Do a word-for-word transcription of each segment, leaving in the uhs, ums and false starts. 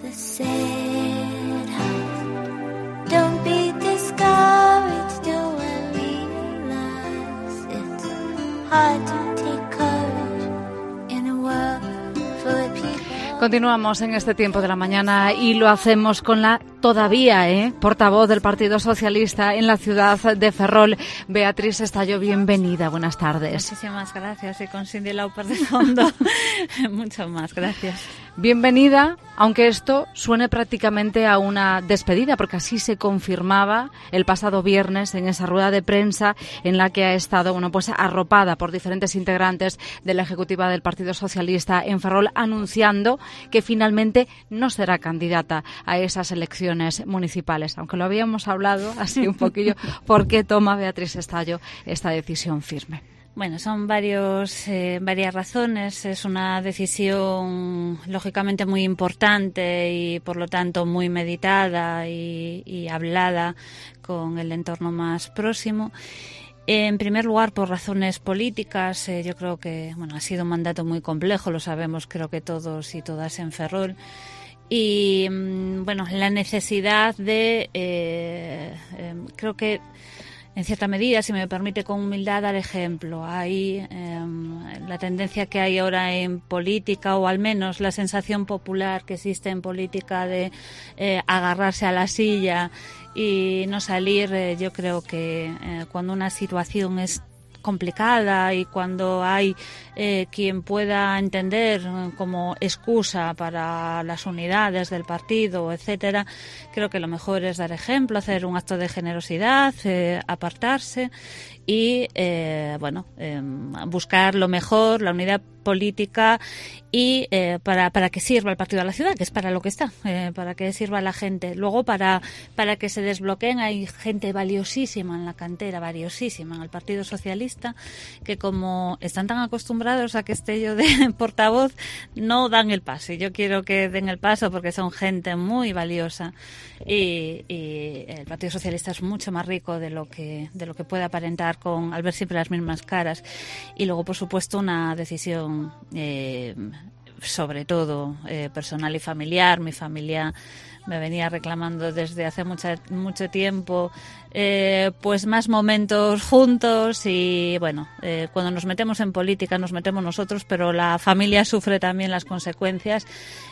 the sad heart. Don't be discouraged, oh, I realize it's hard to take courage in a world full of people. Continuamos en este tiempo de la mañana y lo hacemos con la todavía ¿eh? portavoz del Partido Socialista en la ciudad de Ferrol, Beatriz Estallo. Bienvenida, buenas tardes. Muchísimas gracias, y con Cindy Lauper de fondo. Muchas más gracias. Bienvenida, aunque esto suene prácticamente a una despedida, porque así se confirmaba el pasado viernes en esa rueda de prensa en la que ha estado, bueno, pues arropada por diferentes integrantes de la ejecutiva del Partido Socialista en Ferrol, anunciando que finalmente no será candidata a esas elecciones municipales, aunque lo habíamos hablado así un poquillo. ¿Por qué toma Beatriz Estallo esta decisión firme? Bueno, son varios, eh, varias razones. Es una decisión lógicamente muy importante y por lo tanto muy meditada y, y hablada con el entorno más próximo. En primer lugar, por razones políticas. Eh, yo creo que bueno, ha sido un mandato muy complejo, lo sabemos creo que todos y todas en Ferrol. Y bueno, la necesidad de, eh, eh, creo que en cierta medida, si me permite con humildad, dar ejemplo. Hay eh, la tendencia que hay ahora en política, o al menos la sensación popular que existe en política de eh, agarrarse a la silla y no salir. Eh, yo creo que eh, cuando una situación es complicada y cuando hay eh, quien pueda entender como excusa para las unidades del partido, etcétera, creo que lo mejor es dar ejemplo, hacer un acto de generosidad, eh, apartarse y eh, bueno eh, buscar lo mejor, la unidad política y eh, para para que sirva el partido a la ciudad, que es para lo que está, eh, para que sirva a la gente. Luego para para que se desbloqueen, hay gente valiosísima en la cantera, valiosísima en el Partido Socialista, que como están tan acostumbrados a que esté yo de portavoz, no dan el paso. Y yo quiero que den el paso porque son gente muy valiosa y, y el Partido Socialista es mucho más rico de lo que de lo que puede aparentar con al ver siempre las mismas caras. Y luego, por supuesto, una decisión Eh, sobre todo eh, personal y familiar. Mi familia me venía reclamando desde hace mucha, mucho tiempo eh, pues más momentos juntos y bueno, eh, cuando nos metemos en política nos metemos nosotros, pero la familia sufre también las consecuencias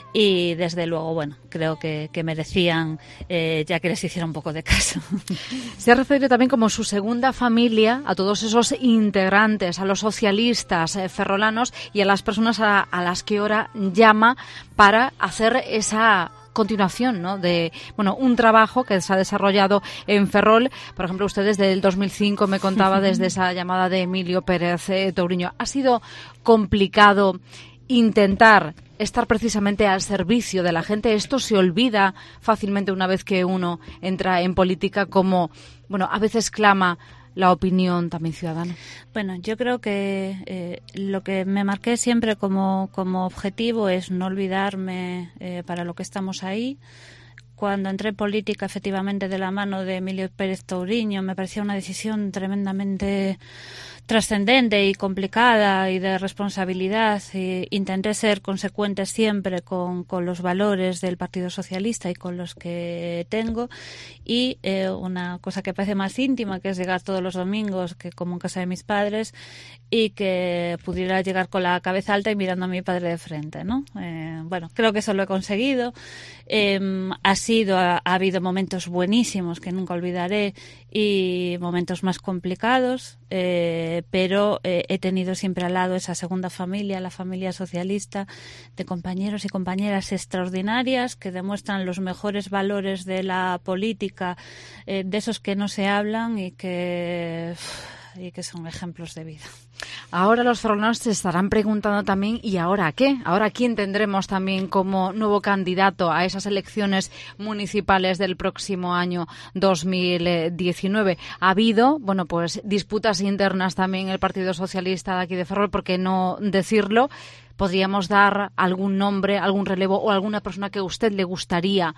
y desde luego, bueno, creo que, que merecían eh, ya que les hiciera un poco de caso. Se ha referido también como su segunda familia a todos esos integrantes, a los socialistas eh, ferrolanos y a las personas a, a las que ahora llama para hacer esa continuación, ¿no? De, bueno, un trabajo que se ha desarrollado en Ferrol. Por ejemplo, usted desde el dos mil cinco me contaba desde esa llamada de Emilio Pérez eh, Touriño. ¿Ha sido complicado intentar estar precisamente al servicio de la gente? Esto se olvida fácilmente una vez que uno entra en política, como, bueno, a veces clama la opinión también ciudadana. Bueno, yo creo que eh, lo que me marqué siempre como, como objetivo es no olvidarme eh, para lo que estamos ahí. Cuando entré en política, efectivamente, de la mano de Emilio Pérez Touriño, me parecía una decisión tremendamente trascendente y complicada y de responsabilidad. Y intenté ser consecuente siempre con, con los valores del Partido Socialista y con los que tengo. Y eh, una cosa que parece más íntima, que es llegar todos los domingos, que como en casa de mis padres, y que pudiera llegar con la cabeza alta y mirando a mi padre de frente, ¿no? Eh, bueno, creo que eso lo he conseguido. Eh, ha sido, ha, ha habido momentos buenísimos que nunca olvidaré y momentos más complicados, eh, pero eh, he tenido siempre al lado esa segunda familia, la familia socialista, de compañeros y compañeras extraordinarias que demuestran los mejores valores de la política, eh, de esos que no se hablan y que, y que son ejemplos de vida. Ahora los ferrolanos se estarán preguntando también, ¿y ahora qué? ¿Ahora quién tendremos también como nuevo candidato a esas elecciones municipales del próximo año dos mil diecinueve? Ha habido, bueno, pues disputas internas también en el Partido Socialista de aquí de Ferrol, ¿por qué no decirlo? ¿Podríamos dar algún nombre, algún relevo o alguna persona que a usted le gustaría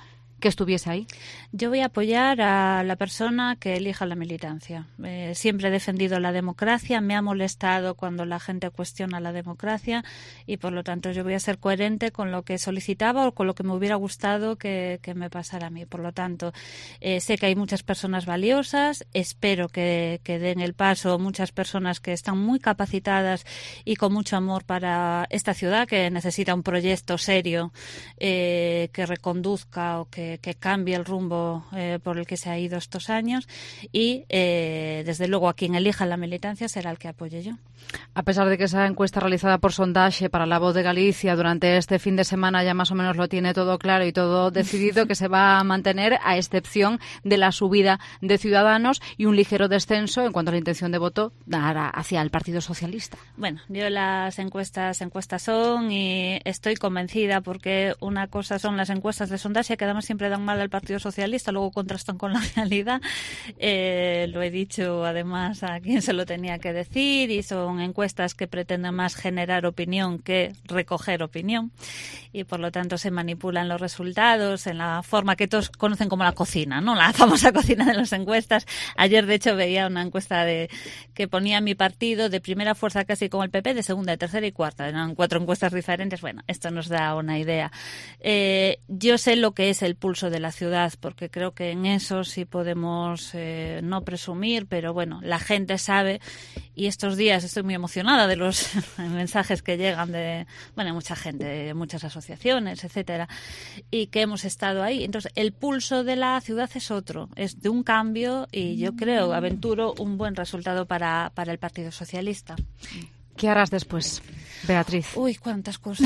que estuviese ahí? Yo voy a apoyar a la persona que elija la militancia. Eh, siempre he defendido la democracia, me ha molestado cuando la gente cuestiona la democracia y por lo tanto yo voy a ser coherente con lo que solicitaba o con lo que me hubiera gustado que, que me pasara a mí. Por lo tanto, eh, sé que hay muchas personas valiosas, espero que, que den el paso muchas personas que están muy capacitadas y con mucho amor para esta ciudad, que necesita un proyecto serio eh, que reconduzca o que, que cambie el rumbo eh, por el que se ha ido estos años y eh, desde luego a quien elija la militancia será el que apoye yo. A pesar de que esa encuesta realizada por Sondaxe para La Voz de Galicia durante este fin de semana ya más o menos lo tiene todo claro y todo decidido, que se va a mantener a excepción de la subida de Ciudadanos y un ligero descenso en cuanto a la intención de voto hacia el Partido Socialista. Bueno, yo las encuestas encuestas son y estoy convencida porque una cosa son las encuestas de Sondaxe que además siempre dan mal al Partido Socialista, luego contrastan con la realidad. Eh, lo he dicho además a quien se lo tenía que decir y son encuestas que pretenden más generar opinión que recoger opinión y por lo tanto se manipulan los resultados en la forma que todos conocen como la cocina, ¿no? La famosa cocina de las encuestas. Ayer de hecho veía una encuesta de que ponía mi partido de primera fuerza casi como el P P, de segunda, de tercera y cuarta. Eran cuatro encuestas diferentes. Bueno, esto nos da una idea. Eh, yo sé lo que es el pulso de la ciudad porque creo que en eso sí podemos eh, no presumir, pero bueno, la gente sabe y estos días estoy muy emocionada de los mensajes que llegan de, bueno, mucha gente, de muchas asociaciones, etcétera, y que hemos estado ahí. Entonces, el pulso de la ciudad es otro, es de un cambio y yo creo, aventuro un buen resultado para, para el Partido Socialista. ¿Qué harás después, Beatriz? Uy, cuántas cosas.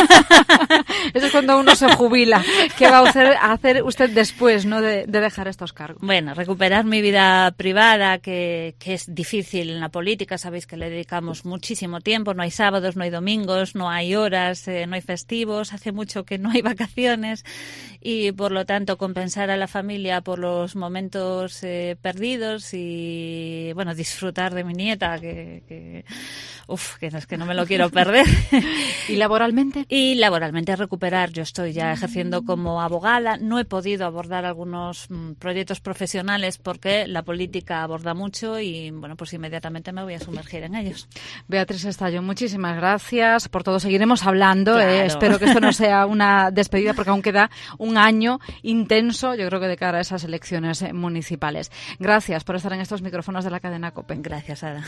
Eso es cuando uno se jubila. ¿Qué va a hacer, a hacer usted después, no, de, de dejar estos cargos? Bueno, recuperar mi vida privada, que, que es difícil en la política. Sabéis que le dedicamos muchísimo tiempo. No hay sábados, no hay domingos, no hay horas, eh, no hay festivos. Hace mucho que no hay vacaciones y, por lo tanto, compensar a la familia por los momentos eh, perdidos y, bueno, disfrutar de mi nieta, que... que Uf, que es que no me lo quiero perder. ¿Y laboralmente? Y laboralmente recuperar. Yo estoy ya ejerciendo como abogada. No he podido abordar algunos mm, proyectos profesionales porque la política aborda mucho y, bueno, pues inmediatamente me voy a sumergir en ellos. Beatriz Estallo, muchísimas gracias por todo. Seguiremos hablando. Claro. Eh, espero que esto no sea una despedida porque aún queda un año intenso, yo creo que de cara a esas elecciones eh, municipales. Gracias por estar en estos micrófonos de la cadena COPE. Gracias, Ada.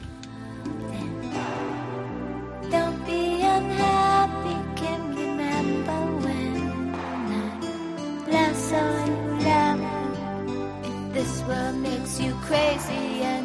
Don't be unhappy, can remember when I last saw you laugh. If this world makes you crazy and